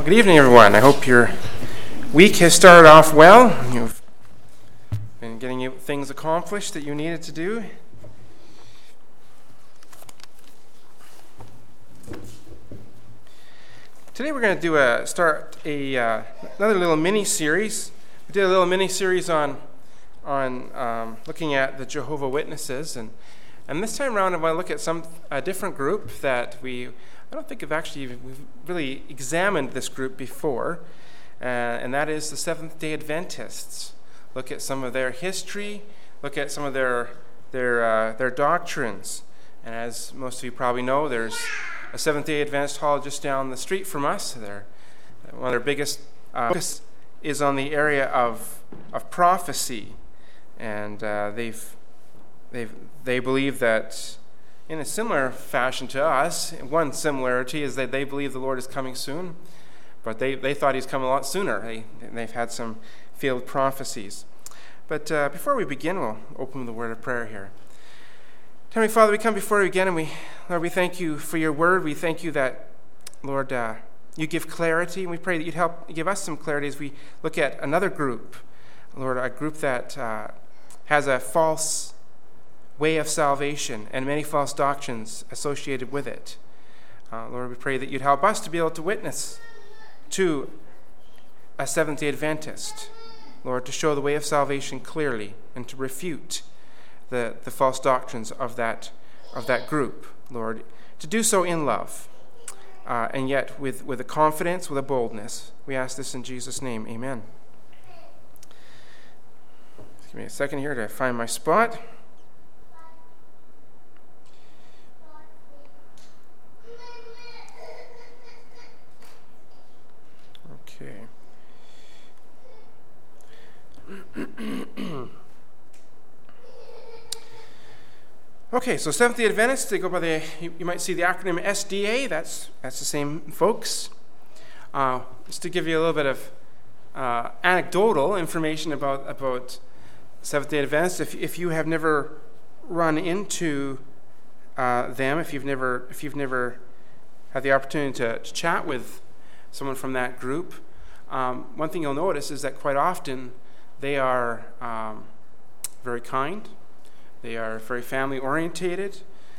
Well, good evening, everyone. I hope your week has started off well. You've been getting things accomplished that you needed to do. Today we're going to start another little mini-series. We did a little mini-series on looking at the Jehovah's Witnesses, and this time around I want to look at a different group that I don't think we've really examined this group before, and that is the Seventh-day Adventists. Look at some of their history, look at some of their doctrines. And as most of you probably know, there's a Seventh-day Adventist hall just down the street from us. One of their biggest focus is on the area of prophecy, and they believe that in a similar fashion to us. One similarity is that they believe the Lord is coming soon, but they thought he's coming a lot sooner. They've had some failed prophecies. But before we begin, we'll open with a word of prayer here. Heavenly Father, we come before you again, and Lord, we thank you for your word. We thank you that, Lord, you give clarity, and we pray that you'd help give us some clarity as we look at another group, Lord, a group that has a false way of salvation and many false doctrines associated with it. Lord, we pray that you'd help us to be able to witness to a Seventh-day Adventist, Lord, to show the way of salvation clearly and to refute the false doctrines of that group, Lord, to do so in love, and yet with a confidence, with a boldness. We ask this in Jesus' name. Amen. Give me a second here to find my spot. Okay, so Seventh-day Adventists, they go by you might see the acronym SDA. That's the same folks. Just to give you a little bit of anecdotal information about Seventh-day Adventists, if you have never run into them, if you've never had the opportunity to chat with someone from that group, one thing you'll notice is that quite often they are very kind. They are very family-orientated.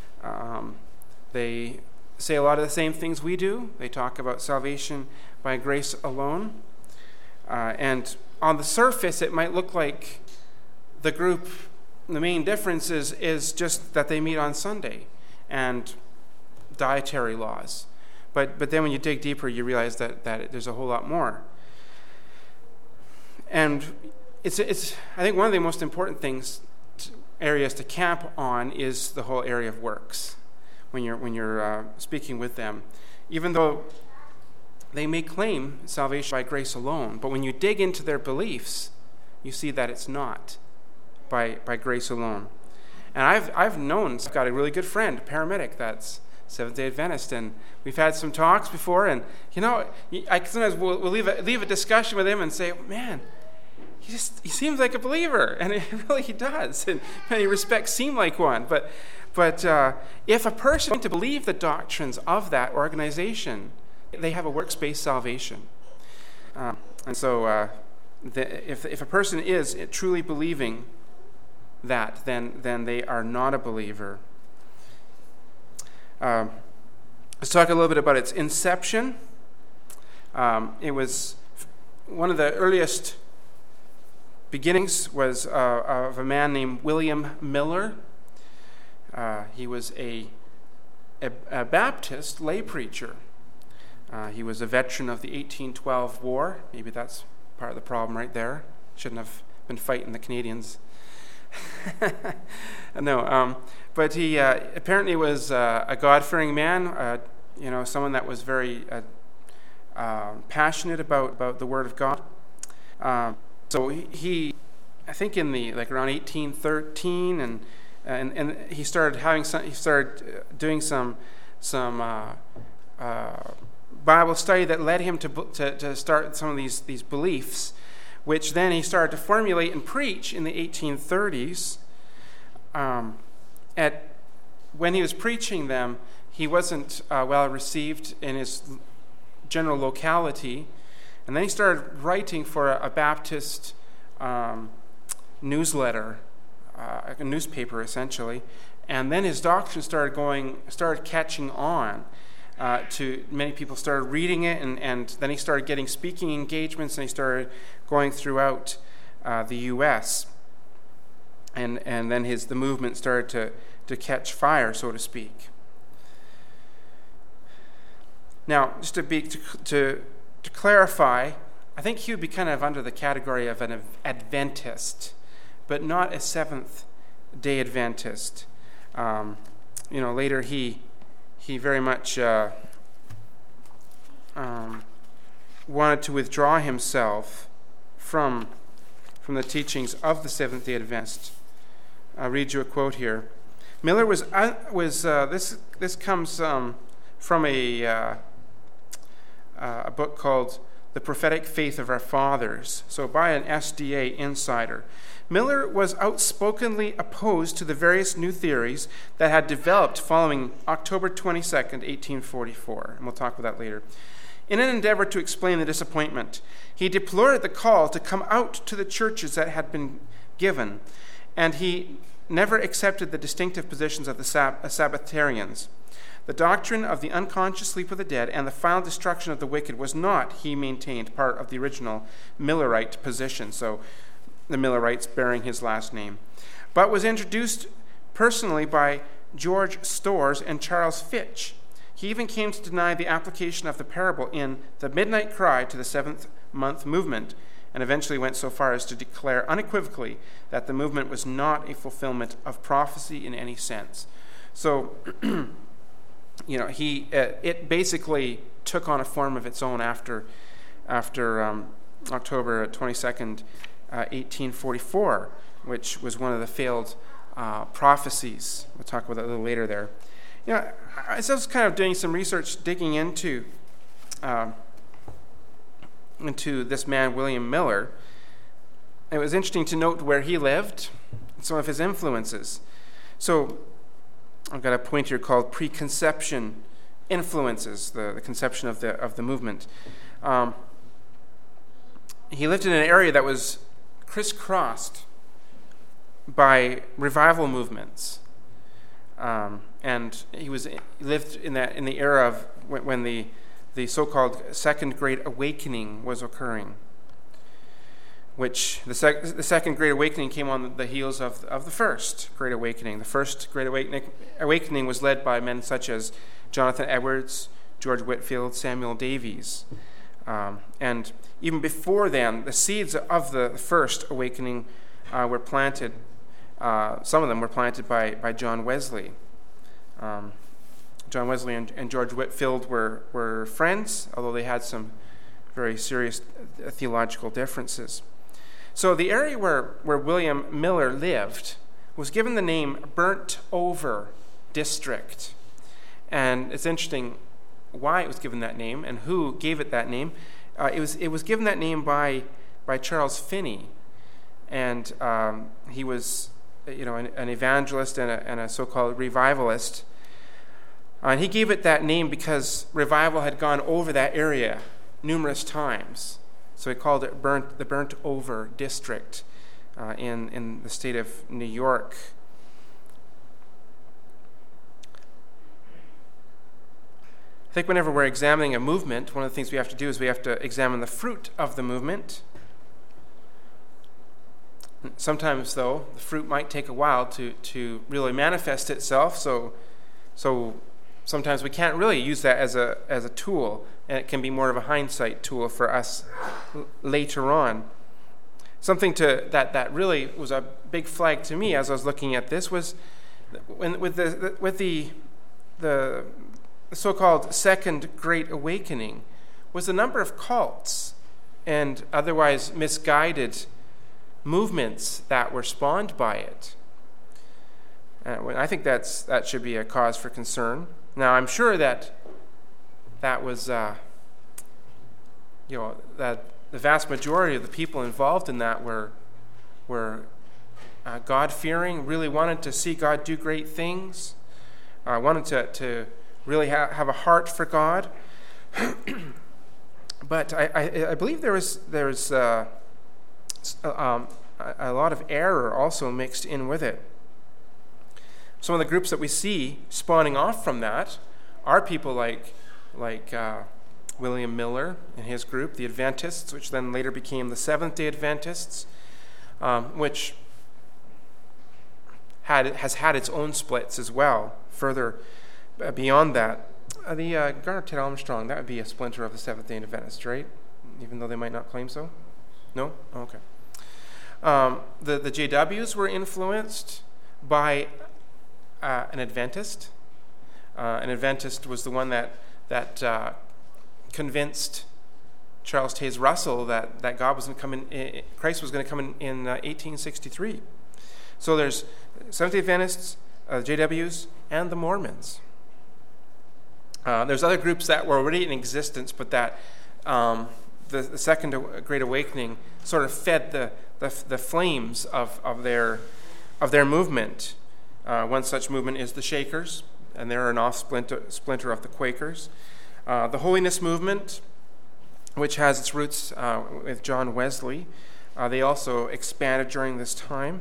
They say a lot of the same things we do. They talk about salvation by grace alone. And on the surface, it might look like the group, the main difference is just that they meet on Sunday and dietary laws. But then when you dig deeper, you realize that there's a whole lot more. And it's I think one of the most important areas to camp on is the whole area of works when you're speaking with them. Even though they may claim salvation by grace alone, but when you dig into their beliefs, you see that it's not by grace alone. And I've got a really good friend, a paramedic that's Seventh-day Adventist, and we've had some talks before, and I sometimes will leave a discussion with him and say, man, he seems like a believer, and he does. And many respects seem like one. But if a person is going to believe the doctrines of that organization, they have a works-based salvation. And so if a person is truly believing that, then they are not a believer. Let's talk a little bit about its inception. It was one of the earliest beginnings was of a man named William Miller. He was a Baptist lay preacher. He was a veteran of the 1812 war. Maybe that's part of the problem right there. Shouldn't have been fighting the Canadians. No, but he apparently was a God-fearing man. Someone that was very passionate about the Word of God. So he, I think in around 1813, and he started doing some Bible study that led him to start some of these beliefs, which then he started to formulate and preach in the 1830s. When he was preaching them, he wasn't well received in his general locality. And then he started writing for a Baptist newsletter, a newspaper essentially. And then his doctrine started catching on. To many people started reading it, and then he started getting speaking engagements, and he started going throughout the U.S. And then the movement started to catch fire, so to speak. Now, just to clarify, I think he would be kind of under the category of an Adventist, but not a Seventh-day Adventist. Later he very much wanted to withdraw himself from the teachings of the Seventh-day Adventist. I'll read you a quote here. Miller was this comes from a book called The Prophetic Faith of Our Fathers, so by an SDA insider. Miller was outspokenly opposed to the various new theories that had developed following October 22nd, 1844, and we'll talk about that later. In an endeavor to explain the disappointment, he deplored the call to come out to the churches that had been given, and he never accepted the distinctive positions of the Sabbatarians. The doctrine of the unconscious sleep of the dead and the final destruction of the wicked was not, he maintained, part of the original Millerite position, so the Millerites bearing his last name, but was introduced personally by George Storrs and Charles Fitch. He even came to deny the application of the parable in The Midnight Cry to the Seventh Month Movement, and eventually went so far as to declare unequivocally that the movement was not a fulfillment of prophecy in any sense. So, it basically took on a form of its own after October 22nd, 1844, which was one of the failed prophecies. We'll talk about that a little later there. As I was kind of doing some research, digging into this man, William Miller, it was interesting to note where he lived and some of his influences. So I've got a point here called Preconception Influences, the conception of the movement. He lived in an area that was crisscrossed by revival movements, and he lived in the era of when the so-called Second Great Awakening was occurring, which the Second Great Awakening came on the heels of the First Great Awakening. The First Great Awakening was led by men such as Jonathan Edwards, George Whitefield, Samuel Davies, and even before then, the seeds of the First Awakening were planted. Some of them were planted by John Wesley. John Wesley and George Whitefield were friends, although they had some very serious theological differences. So the area where William Miller lived was given the name Burnt Over District. And it's interesting why it was given that name and who gave it that name. It was given that name by Charles Finney, and he was an evangelist and a so-called revivalist. And he gave it that name because revival had gone over that area numerous times. So he called it the Burnt Over District in the state of New York. I think whenever we're examining a movement, one of the things we have to do is we have to examine the fruit of the movement. Sometimes, though, the fruit might take a while to really manifest itself, so sometimes we can't really use that as a tool, and it can be more of a hindsight tool for us later on. Something that really was a big flag to me as I was looking at this was with the so-called Second Great Awakening was the number of cults and otherwise misguided movements that were spawned by it. I think that should be a cause for concern. Now, I'm sure that was, that the vast majority of the people involved in that were God-fearing, really wanted to see God do great things, wanted to really have a heart for God. But I believe there's a lot of error also mixed in with it. Some of the groups that we see spawning off from that are people like William Miller and his group, the Adventists, which then later became the Seventh-day Adventists, which has had its own splits as well. Further beyond that, the Garner Ted Armstrong, that would be a splinter of the Seventh-day Adventists, right? Even though they might not claim so? No? Oh, okay. The JWs were influenced by an Adventist. An Adventist was the one that convinced Charles Taze Russell that God was going to come in, Christ was going to come in 1863. So there's Seventh-day Adventists, JWs, and the Mormons. There's other groups that were already in existence, but that the Second Great Awakening sort of fed the flames of their movement. One such movement is the Shakers, and they're an splinter of the Quakers. The Holiness Movement, which has its roots with John Wesley, they also expanded during this time.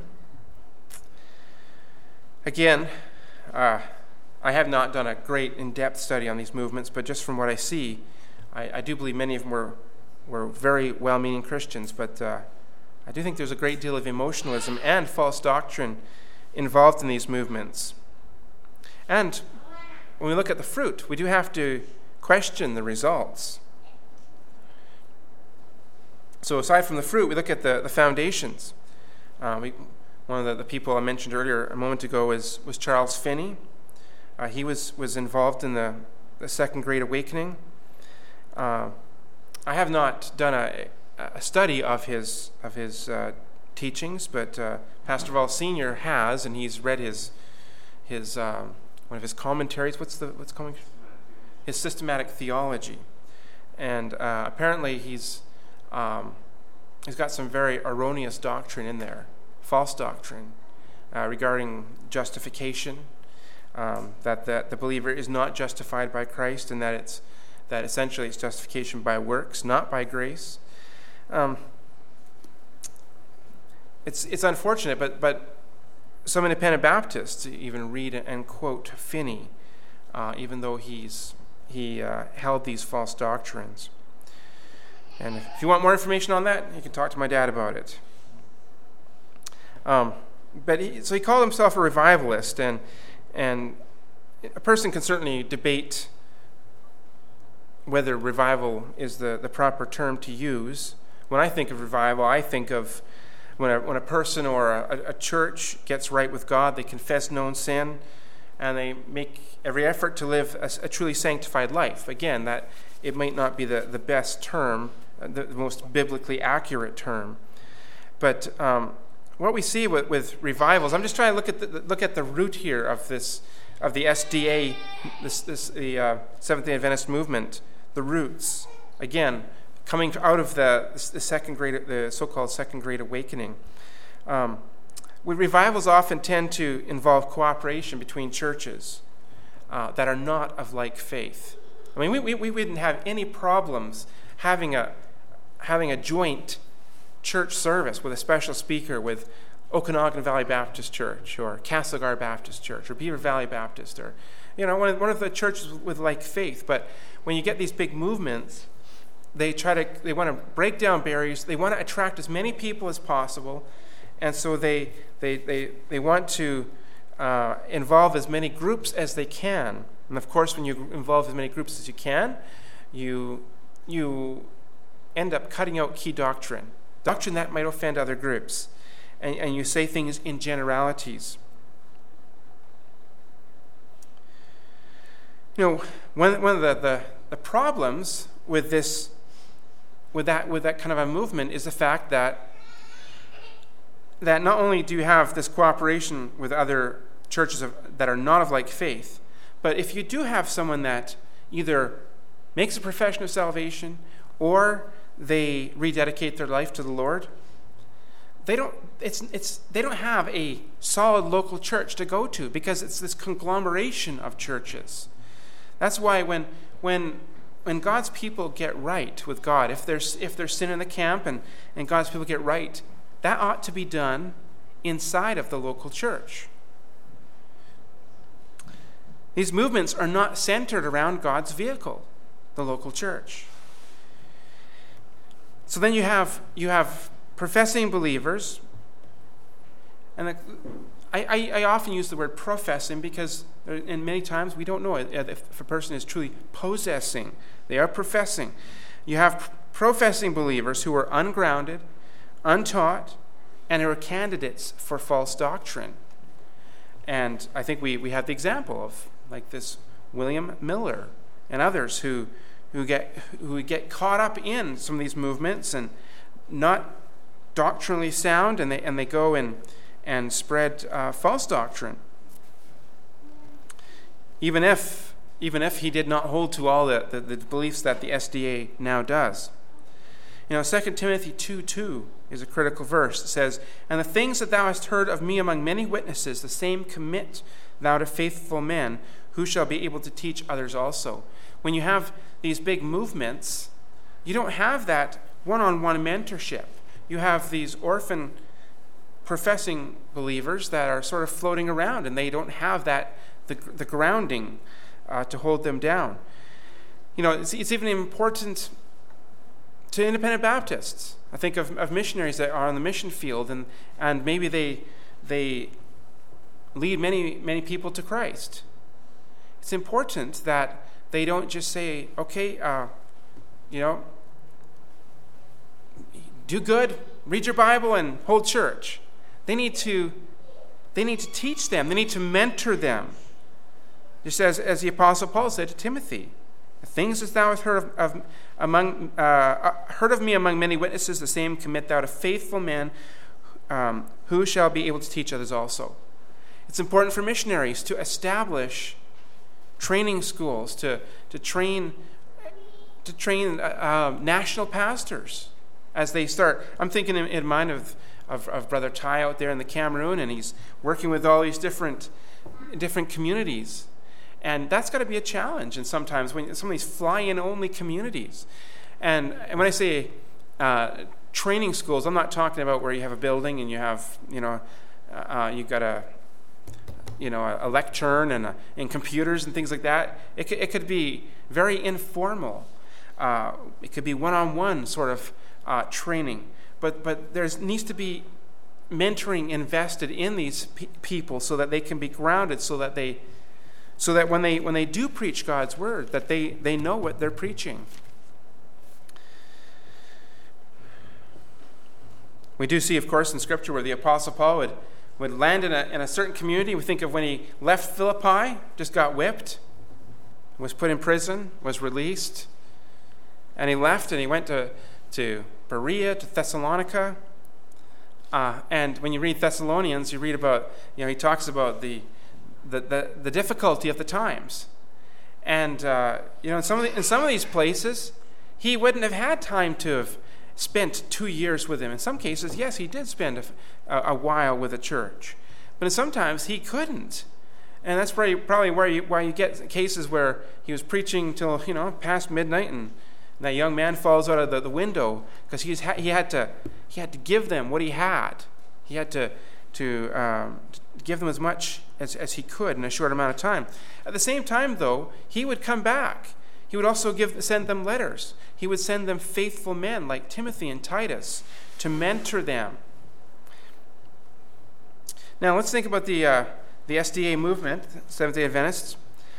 Again, I have not done a great in-depth study on these movements, but just from what I see, I do believe many of them were very well-meaning Christians, but I do think there's a great deal of emotionalism and false doctrine involved in these movements. And when we look at the fruit, we do have to question the results. So aside from the fruit, we look at the foundations. One of the people I mentioned earlier a moment ago was Charles Finney. He was involved in the Second Great Awakening. I have not done a study of his teachings, but Pastor Val Sr. has, and he's read his one of his commentaries. What's coming? His systematic theology, and apparently he's got some very erroneous doctrine in there, false doctrine regarding justification. That the believer is not justified by Christ, and that essentially it's justification by works, not by grace. It's unfortunate, but some independent Baptists even read and quote Finney, even though he held these false doctrines. And if you want more information on that, you can talk to my dad about it. So he called himself a revivalist, and a person can certainly debate whether revival is the proper term to use. When I think of revival, I think of when a person or a church gets right with God, they confess known sin, and they make every effort to live a truly sanctified life. Again, that it might not be the best term, the most biblically accurate term. But what we see with revivals, I'm just trying to look at the root here of the SDA, the Seventh-day Adventist movement, the roots. Again, coming out of the so-called Second Great Awakening. Revivals often tend to involve cooperation between churches that are not of like faith. I mean, we wouldn't have any problems having a joint church service with a special speaker with Okanagan Valley Baptist Church or Castlegar Baptist Church or Beaver Valley Baptist or one of the churches with like faith. But when you get these big movements, they want to break down barriers. They want to attract as many people as possible, and so they want to involve as many groups as they can. And of course, when you involve as many groups as you can, you end up cutting out key doctrine that might offend other groups, and you say things in generalities. One of the problems with that kind of a movement is the fact that not only do you have this cooperation with other churches that are not of like faith, but if you do have someone that either makes a profession of salvation or they rededicate their life to the Lord, they don't have a solid local church to go to because it's this conglomeration of churches. That's why when when God's people get right with God, if there's sin in the camp and God's people get right, that ought to be done inside of the local church. These movements are not centered around God's vehicle, the local church. So then you have professing believers, and I often use the word professing because in many times we don't know if a person is truly possessing. They are professing. You have professing believers who are ungrounded, untaught, and who are candidates for false doctrine. And I think we have the example of like this William Miller and others who get caught up in some of these movements and not doctrinally sound, and they go and spread false doctrine. Even if he did not hold to all the beliefs that the SDA now does. 2 Timothy 2:2 is a critical verse. It says, "And the things that thou hast heard of me among many witnesses, the same commit thou to faithful men, who shall be able to teach others also." When you have these big movements, you don't have that one-on-one mentorship. You have these orphan professing believers that are sort of floating around, and they don't have the grounding to hold them down. It's even important to independent Baptists. I think of missionaries that are on the mission field, and maybe they lead many people to Christ. It's important that they don't just say, okay, do good, read your Bible, and hold church. They need to teach them. They need to mentor them. Just as the Apostle Paul said to Timothy, "The things that thou hast heard of me among many witnesses, the same commit thou to faithful men, who shall be able to teach others also." It's important for missionaries to establish training schools, to train national pastors as they start. I'm thinking in mind of Brother Ty out there in the Cameroon, and he's working with all these different communities. And that's got to be a challenge. And sometimes when some of these fly-in only communities, and when I say training schools, I'm not talking about where you have a building and you have you've got a lectern and computers and things like that. It could be very informal. It could be one-on-one sort of training. But there needs to be mentoring invested in these people so that they can be grounded, so that when they do preach God's word, that they know what they're preaching. We do see, of course, in Scripture where the Apostle Paul would land in a certain community. We think of when he left Philippi, just got whipped, was put in prison, was released, and he left and he went to Berea, to Thessalonica. And when you read Thessalonians, you read about, he talks about the difficulty of the times. And, in some of these places, he wouldn't have had time to have spent 2 years with him. In some cases, yes, he did spend a while with a church. But sometimes he couldn't. And that's probably why you get cases where he was preaching till, past midnight, and that young man falls out of the window because he had to give them what he had. He had to give them as much as he could in a short amount of time. At the same time, though, he would come back. He would also send them letters. He would send them faithful men like Timothy and Titus to mentor them. Now, let's think about the SDA movement, Seventh-day Adventists.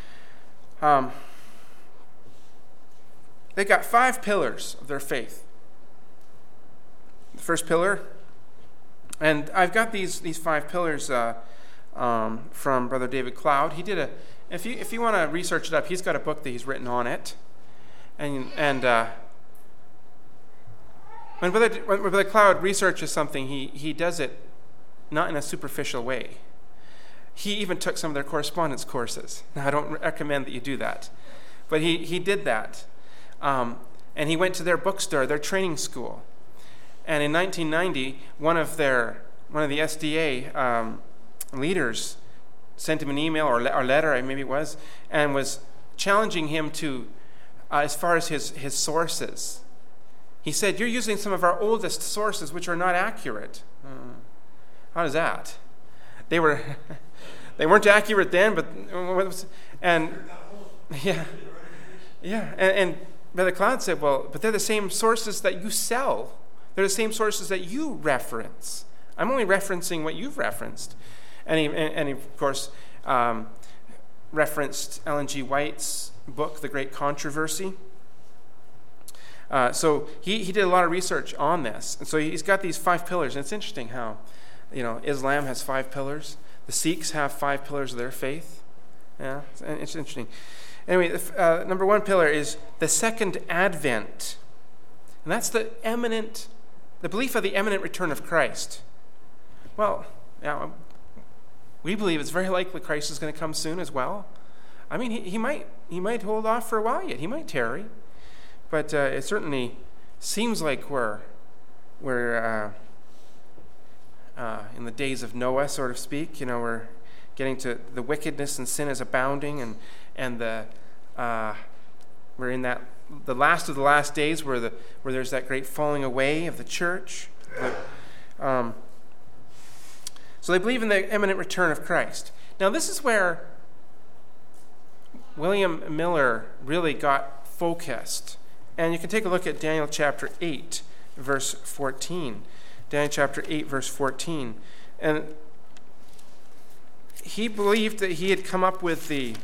They've got 5 pillars of their faith. The first pillar, and I've got these 5 pillars from Brother David Cloud. He did if you want to research it up, he's got a book that he's written on it. And when Brother Cloud researches something, he does it not in a superficial way. He even took some of their correspondence courses. Now, I don't recommend that you do that, but he did that. And he went to their bookstore, their training school. And in 1990, one of the SDA leaders sent him an email or letter, maybe it was, and was challenging him to as far as his sources. He said, you're using some of our oldest sources which are not accurate. How does that? They weren't accurate then, but and Brother Cloud said, well, but they're the same sources that you sell. They're the same sources that you reference. I'm only referencing what you've referenced. And he of course, referenced Ellen G. White's book, The Great Controversy. So he did a lot of research on this. And so he's got these 5 pillars. And it's interesting how, Islam has 5 pillars. The Sikhs have 5 pillars of their faith. Yeah, it's interesting. Anyway, number 1 pillar is the second advent. And that's the belief of the imminent return of Christ. Well, we believe it's very likely Christ is going to come soon as well. I mean, he might hold off for a while yet. He might tarry. But it certainly seems like we're in the days of Noah, so to speak. We're getting to the wickedness and sin is abounding, and we're in the last of the last days where there's that great falling away of the church. So they believe in the imminent return of Christ. Now this is where William Miller really got focused. And you can take a look at Daniel chapter 8, verse 14. Daniel chapter 8, verse 14. And he believed that he had come up with the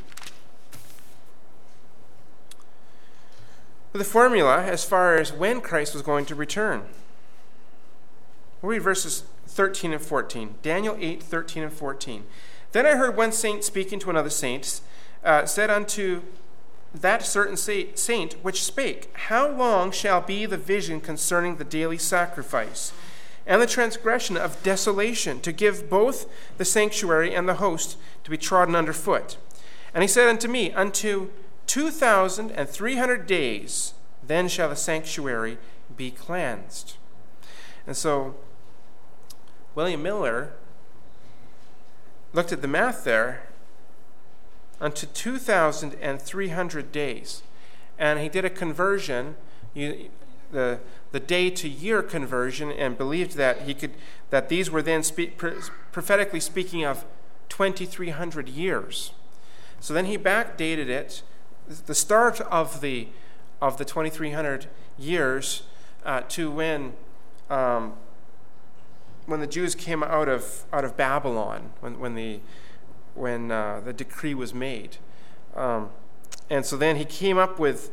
formula as far as when Christ was going to return. We'll read verses 13 and 14. Daniel 8, 13 and 14. Then I heard one saint speaking to another saint, said unto that certain saint which spake, how long shall be the vision concerning the daily sacrifice, and the transgression of desolation, to give both the sanctuary and the host to be trodden under foot? And he said unto me, unto 2,300 days, then shall the sanctuary be cleansed. And so William Miller looked at the math there, unto 2,300 days. And he did a conversion, the day-to-year conversion, and believed that these were then prophetically speaking of 2,300 years. So then he backdated it, the start of the 2,300 years, to when the Jews came out of Babylon, when the decree was made. And so then he came up with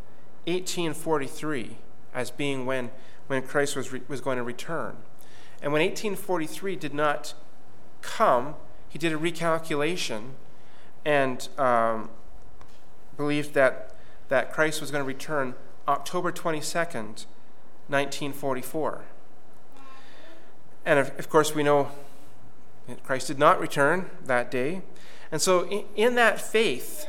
1843 as being when Christ was going to return. And when 1843 did not come, he did a recalculation and believed that Christ was going to return October 22nd, 1944. And of course we know Christ did not return that day. And so in that faith,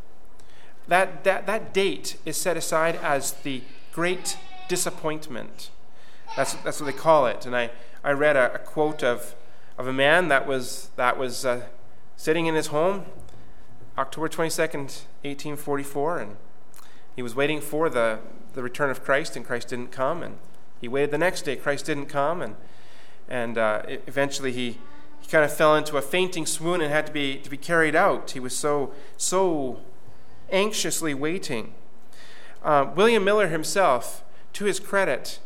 that date is set aside as the great disappointment. That's what they call it. And I read a quote of a man that was sitting in his home October 22nd, 1844, and he was waiting for the return of Christ, and Christ didn't come, and he waited the next day, Christ didn't come, and eventually he kind of fell into a fainting swoon and had to be carried out. He was so anxiously waiting. William Miller himself, to his credit,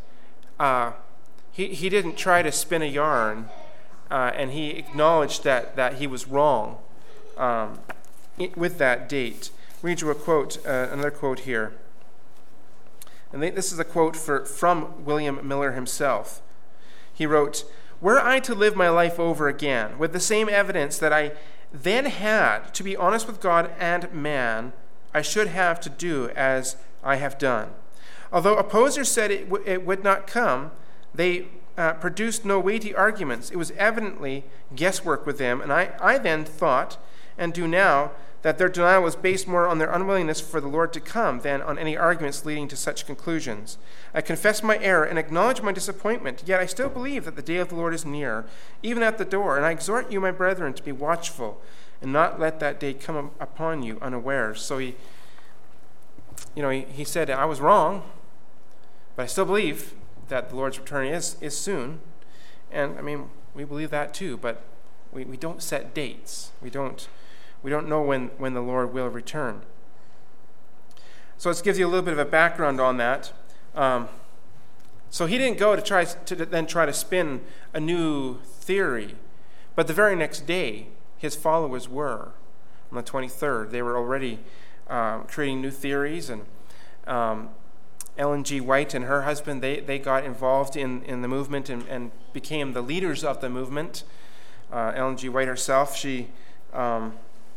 he didn't try to spin a yarn, and he acknowledged that he was wrong with that date. Read you a quote, another quote here. And this is a quote from William Miller himself. He wrote, "Were I to live my life over again with the same evidence that I then had to be honest with God and man, I should have to do as I have done. Although opposers said it would not come, they produced no weighty arguments. It was evidently guesswork with them, and I then thought, and do now, that their denial was based more on their unwillingness for the Lord to come than on any arguments leading to such conclusions. I confess my error and acknowledge my disappointment, yet I still believe that the day of the Lord is near, even at the door, and I exhort you, my brethren, to be watchful and not let that day come upon you unawares." So he said, I was wrong, but I still believe that the Lord's return is soon. And, we believe that too, but we don't set dates. We don't know when the Lord will return. So this gives you a little bit of a background on that. So he didn't go to try to spin a new theory, but the very next day, his followers were. On the 23rd, they were already creating new theories, and Ellen G. White and her husband, they got involved in the movement and became the leaders of the movement. Ellen G. White herself, she had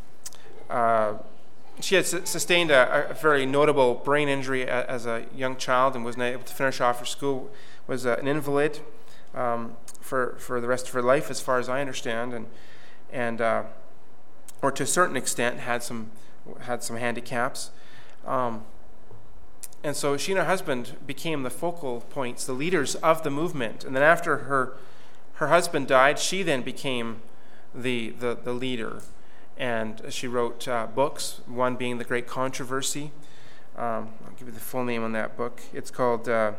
sustained a very notable brain injury as a young child and wasn't able to finish off her school, was an invalid for the rest of her life, as far as I understand, and or to a certain extent had some handicaps. And so she and her husband became the focal points, the leaders of the movement. And then after her husband died, she then became the leader. And she wrote books, one being The Great Controversy. I'll give you the full name on that book. It's called The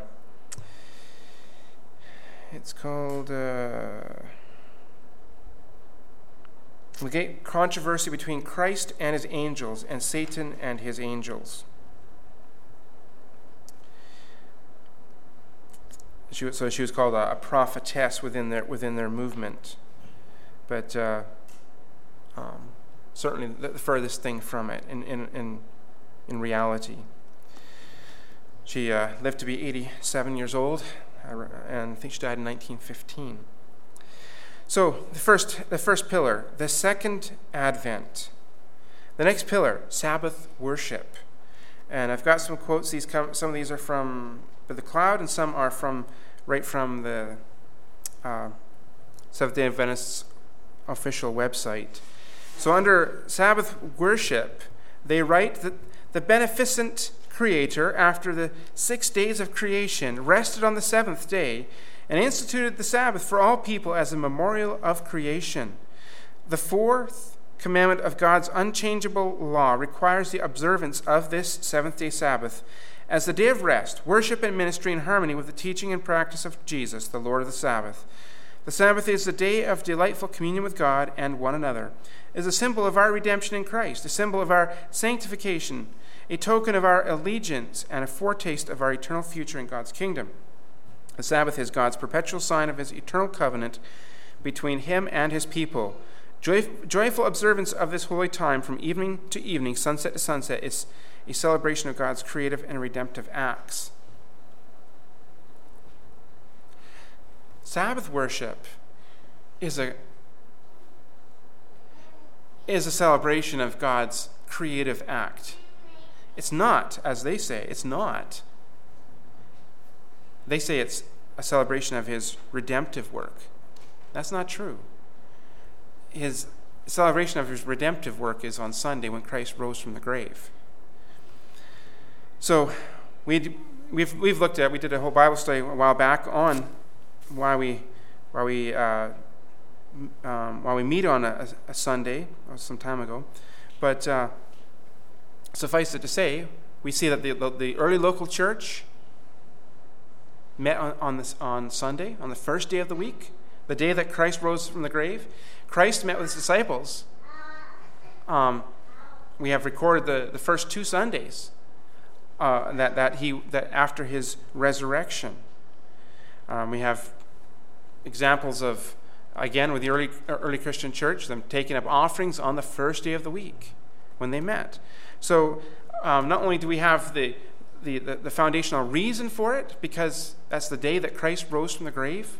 Great Controversy Between Christ and His Angels and Satan and His Angels. She was called a prophetess within their movement, but certainly the furthest thing from it in reality. She lived to be 87 years old, and I think she died in 1915. So the first pillar, the second Advent. The next pillar, Sabbath worship, and I've got some quotes. Some of these are from the Cloud, and some are right from the Seventh-day Adventists official website. So under Sabbath worship, they write that the beneficent Creator, after the 6 days of creation, rested on the seventh day and instituted the Sabbath for all people as a memorial of creation. The fourth commandment of God's unchangeable law requires the observance of this seventh-day Sabbath as the day of rest, worship, and ministry in harmony with the teaching and practice of Jesus, the Lord of the Sabbath. The Sabbath is the day of delightful communion with God and one another. It is a symbol of our redemption in Christ, a symbol of our sanctification, a token of our allegiance, and a foretaste of our eternal future in God's kingdom. The Sabbath is God's perpetual sign of His eternal covenant between Him and His people. Joyful observance of this holy time from evening to evening, sunset to sunset, is a celebration of God's creative and redemptive acts. Sabbath worship is a celebration of God's creative act. It's not, as they say, it's not. They say it's a celebration of His redemptive work. That's not true. His celebration of His redemptive work is on Sunday when Christ rose from the grave. So we've looked at, we did a whole Bible study a while back on why we meet on a Sunday, some time ago. But suffice it to say, we see that the early local church met on Sunday, on the first day of the week, the day that Christ rose from the grave. Christ met with His disciples. We have recorded the first 2 Sundays that after His resurrection. We have examples of, again, with the early Christian church, them taking up offerings on the first day of the week when they met. So not only do we have the foundational reason for it, because that's the day that Christ rose from the grave,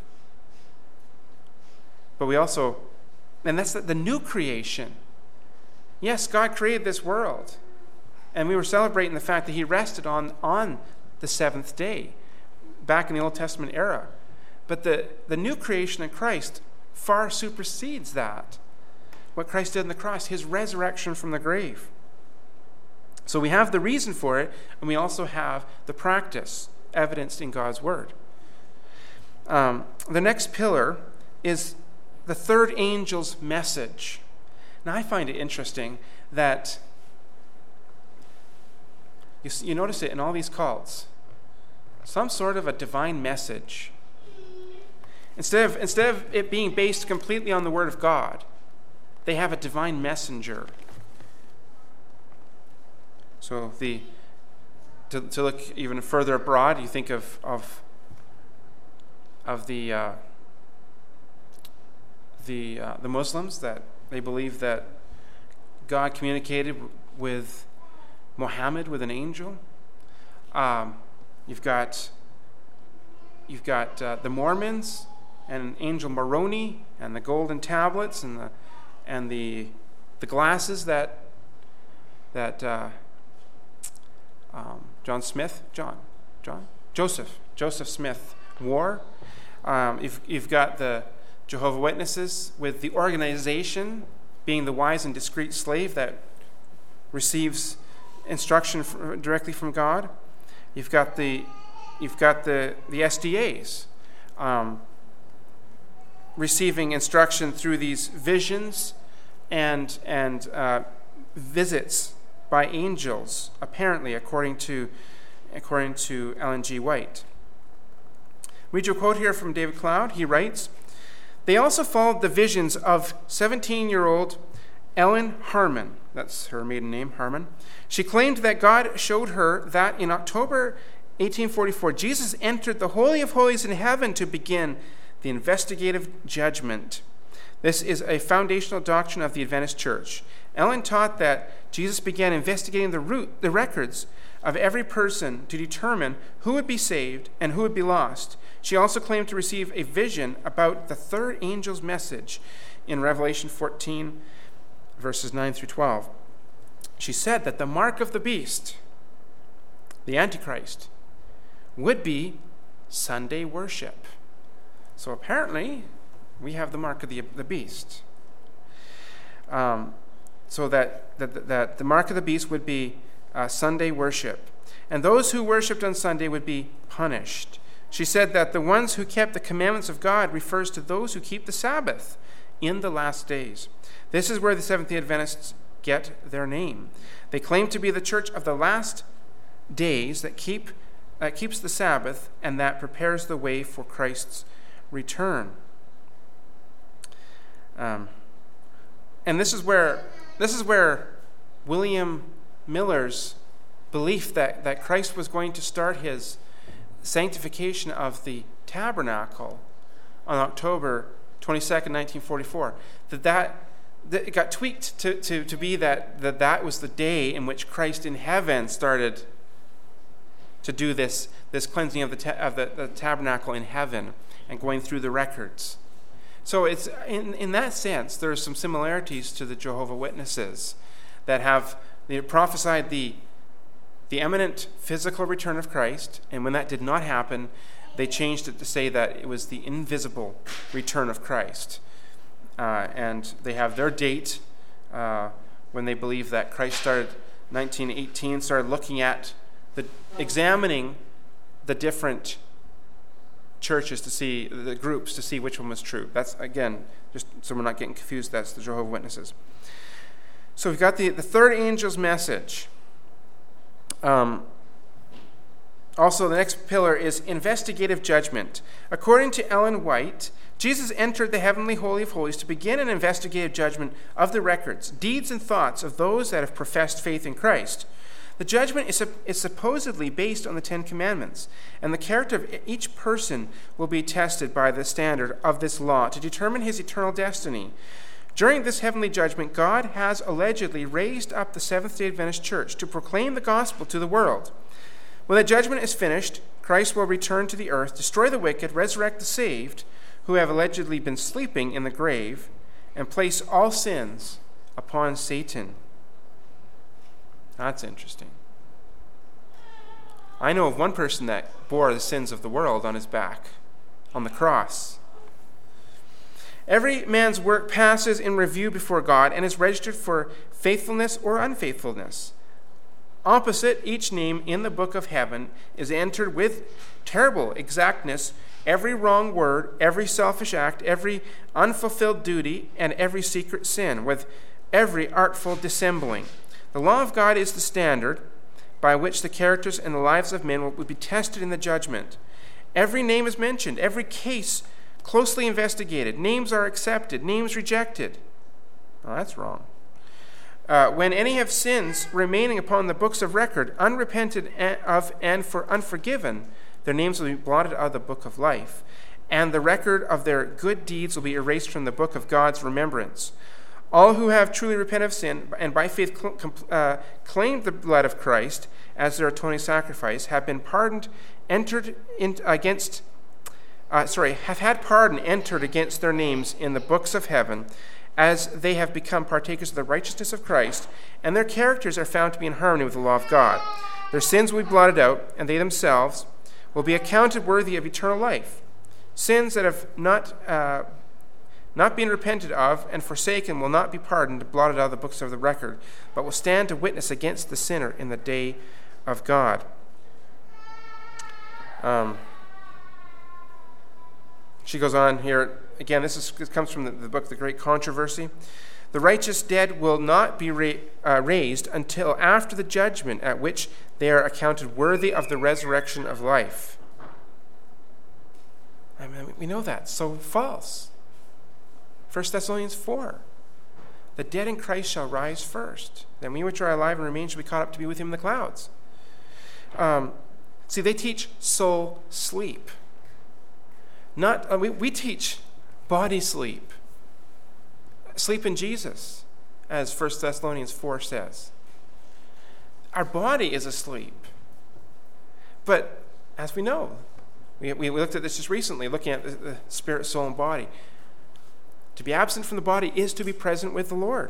but we also, and that's the new creation. Yes, God created this world, and we were celebrating the fact that He rested on the seventh day back in the Old Testament era. But the new creation in Christ far supersedes that. What Christ did on the cross, His resurrection from the grave. So we have the reason for it, and we also have the practice evidenced in God's Word. The next pillar is the third angel's message. Now I find it interesting that You notice it in all these cults. Some sort of a divine message. Instead of it being based completely on the Word of God, they have a divine messenger. So to look even further abroad, you think of the Muslims, that they believe that God communicated with Muhammad with an angel. You've got the Mormons and Angel Moroni and the golden tablets and the glasses that Joseph Smith wore. You've got the Jehovah's Witnesses with the organization being the wise and discreet slave that receives instruction directly from God. You've got the SDAs receiving instruction through these visions and visits by angels, apparently, according to Ellen G. White. Read your quote here from David Cloud. He writes, "They also followed the visions of 17-year-old Ellen Harmon." That's her maiden name, Harmon. "She claimed that God showed her that in October 1844, Jesus entered the Holy of Holies in heaven to begin the investigative judgment. This is a foundational doctrine of the Adventist Church. Ellen taught that Jesus began investigating the records of every person to determine who would be saved and who would be lost. She also claimed to receive a vision about the third angel's message in Revelation 14, verses 9 through 12. She said that the mark of the beast, the Antichrist, would be Sunday worship." So apparently, we have the mark of the beast. So that the mark of the beast would be Sunday worship. And those who worshipped on Sunday would be punished. She said that the ones who kept the commandments of God refers to those who keep the Sabbath in the last days. This is where the Seventh-day Adventists get their name. They claim to be the church of the last days that keeps the Sabbath and that prepares the way for Christ's return. And this is where William Miller's belief that Christ was going to start his sanctification of the tabernacle on October 22nd, 1944, that it got tweaked to be that was the day in which Christ in heaven started to do this cleansing of the tabernacle in heaven and going through the records. So it's in that sense, there are some similarities to the Jehovah's Witnesses that have prophesied the imminent physical return of Christ, and when that did not happen, they changed it to say that it was the invisible return of Christ. And they have their date when they believe that Christ started 1918, started looking at examining the different churches to see, the groups, to see which one was true. That's, again, just so we're not getting confused, that's the Jehovah's Witnesses. So we've got the third angel's message. Also, the next pillar is investigative judgment. According to Ellen White, Jesus entered the heavenly Holy of Holies to begin an investigative judgment of the records, deeds, and thoughts of those that have professed faith in Christ. The judgment is supposedly based on the Ten Commandments, and the character of each person will be tested by the standard of this law to determine his eternal destiny. During this heavenly judgment, God has allegedly raised up the Seventh-day Adventist Church to proclaim the gospel to the world. When the judgment is finished, Christ will return to the earth, destroy the wicked, resurrect the saved, who have allegedly been sleeping in the grave, and place all sins upon Satan. That's interesting. I know of one person that bore the sins of the world on his back, on the cross. Every man's work passes in review before God and is registered for faithfulness or unfaithfulness. Opposite each name in the book of heaven is entered with terrible exactness every wrong word, every selfish act, every unfulfilled duty, and every secret sin, with every artful dissembling. The law of God is the standard by which the characters and the lives of men will be tested in the judgment. Every name is mentioned, every case closely investigated. Names are accepted, names rejected. Oh, that's wrong. When any have sins remaining upon the books of record, unrepented of and for unforgiven, their names will be blotted out of the book of life, and the record of their good deeds will be erased from the book of God's remembrance. All who have truly repented of sin and by faith claimed the blood of Christ as their atoning sacrifice have been pardoned, have had pardon entered against their names in the books of heaven, as they have become partakers of the righteousness of Christ, and their characters are found to be in harmony with the law of God. Their sins will be blotted out, and they themselves will be accounted worthy of eternal life. Sins that have not been repented of and forsaken will not be pardoned, blotted out of the books of the record, but will stand to witness against the sinner in the day of God. She goes on here. Again, this comes from the book, The Great Controversy. The righteous dead will not be raised until after the judgment, at which they are accounted worthy of the resurrection of life. I mean, we know that's so false. 1 Thessalonians 4. The dead in Christ shall rise first. Then we which are alive and remain shall be caught up to be with him in the clouds. See, they teach soul sleep. We teach body sleep. Sleep in Jesus, as 1 Thessalonians 4 says. Our body is asleep. But as we know, we looked at this just recently, looking at the spirit, soul, and body. To be absent from the body is to be present with the Lord.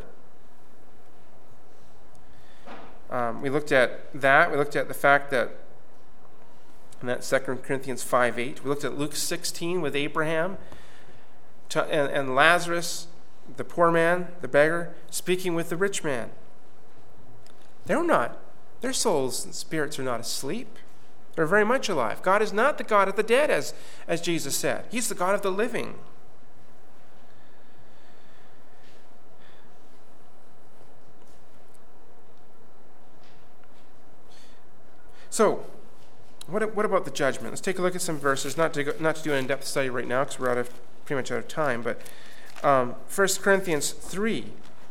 We looked at that. We looked at the fact that in that 2 Corinthians 5:8. We looked at Luke 16 with Abraham and Lazarus, the poor man, the beggar, speaking with the rich man. Their souls and spirits are not asleep. They're very much alive. God is not the God of the dead, as Jesus said. He's the God of the living. So, what about the judgment? Let's take a look at some verses, not to do an in-depth study right now because we're pretty much out of time, but 1 Corinthians 3.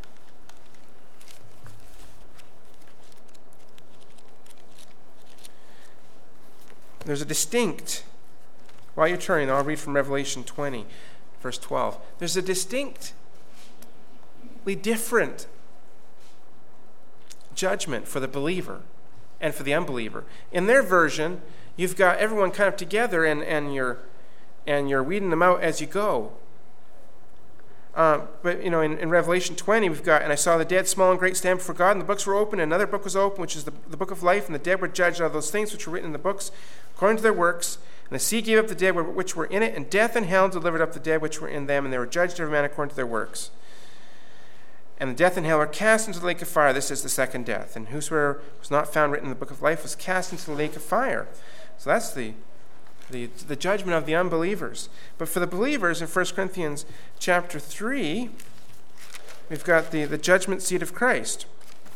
There's a distinct, while you're turning, I'll read from Revelation 20, verse 12. There's a distinctly different judgment for the believer and for the unbeliever. In their version, you've got everyone kind of together and you're weeding them out as you go. But in Revelation 20, we've got, and I saw the dead, small and great, stand before God, and the books were open, and another book was open, which is the book of life, and the dead were judged out of those things which were written in the books according to their works. And the sea gave up the dead which were in it, and death and hell delivered up the dead which were in them, and they were judged every man according to their works. And the death and hell are cast into the lake of fire. This is the second death. And whosoever was not found written in the book of life was cast into the lake of fire. So that's the judgment of the unbelievers. But for the believers, in 1 Corinthians chapter 3, we've got the judgment seat of Christ.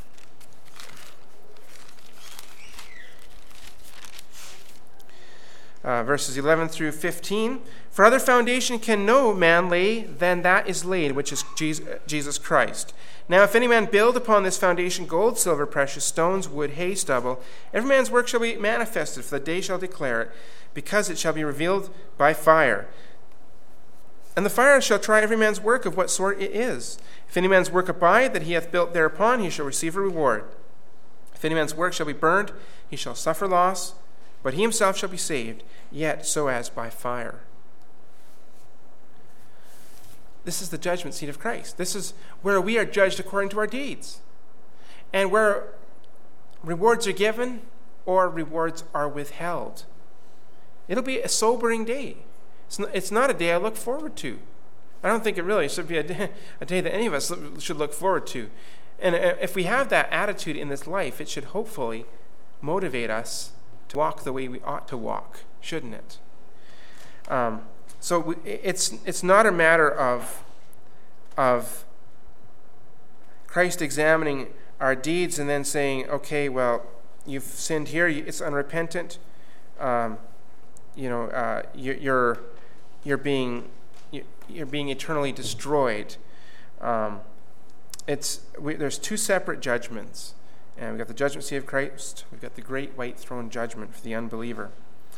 Verses 11 through 15. For other foundation can no man lay than that is laid, which is Jesus Christ. Now if any man build upon this foundation gold, silver, precious stones, wood, hay, stubble, every man's work shall be manifested, for the day shall declare it, because it shall be revealed by fire. And the fire shall try every man's work of what sort it is. If any man's work abide that he hath built thereupon, he shall receive a reward. If any man's work shall be burned, he shall suffer loss, but he himself shall be saved, yet so as by fire. This is the judgment seat of Christ. This is where we are judged according to our deeds, and where rewards are given or rewards are withheld. It'll be a sobering day. It's not a day I look forward to. I don't think it really should be a day that any of us should look forward to. And if we have that attitude in this life, it should hopefully motivate us to walk the way we ought to walk, shouldn't it? So it's not a matter of Christ examining our deeds and then saying, okay, well, you've sinned here, it's unrepentant. You're being eternally destroyed. There's two separate judgments, and we've got the judgment seat of Christ. We've got the great white throne judgment for the unbeliever.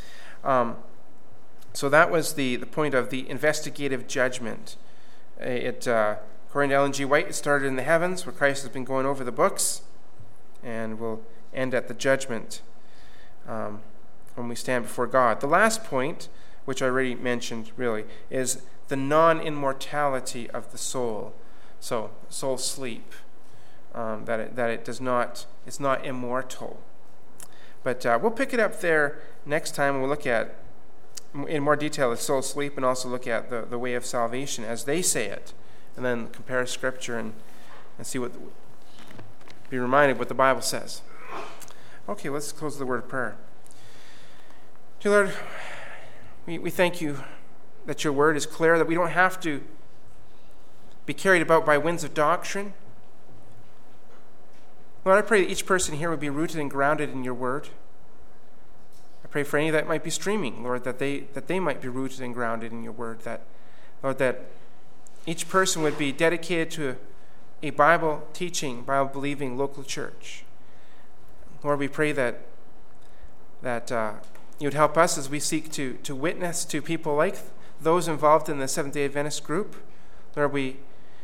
So that was the point of the investigative judgment. According to Ellen G. White, it started in the heavens, where Christ has been going over the books, and will end at the judgment when we stand before God. The last point, which I already mentioned, really, is the non-immortality of the soul. So, soul sleep, it's not immortal. But we'll pick it up there next time. We'll look at, in more detail, the soul sleep, and also look at the way of salvation as they say it, and then compare Scripture and see be reminded what the Bible says. Okay, let's close the word of prayer. Dear Lord, we thank you that your word is clear, that we don't have to be carried about by winds of doctrine. Lord, I pray that each person here would be rooted and grounded in your word. I pray for any that might be streaming, Lord, that they might be rooted and grounded in your word. That, Lord, that each person would be dedicated to a Bible-teaching, Bible-believing local church. Lord, we pray that you would help us as we seek to witness to people like those involved in the Seventh-day Adventist group. Lord, we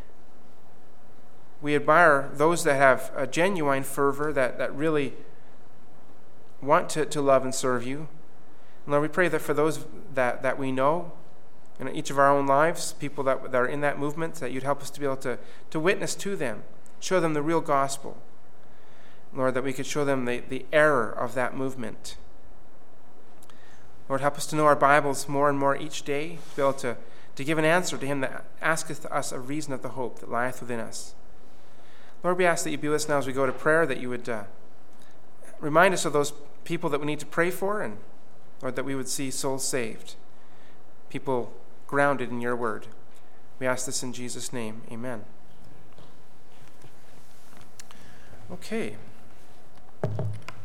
admire those that have a genuine fervor, that really want to love and serve you. And Lord, we pray that for those that we know in each of our own lives, people that are in that movement, that you'd help us to be able to witness to them, show them the real gospel. Lord, that we could show them the error of that movement. Lord, help us to know our Bibles more and more each day, to be able to give an answer to him that asketh us a reason of the hope that lieth within us. Lord, we ask that you be with us now as we go to prayer, that you would remind us of those people that we need to pray for, and Lord, that we would see souls saved, people grounded in your word. We ask this in Jesus' name. Amen. Okay.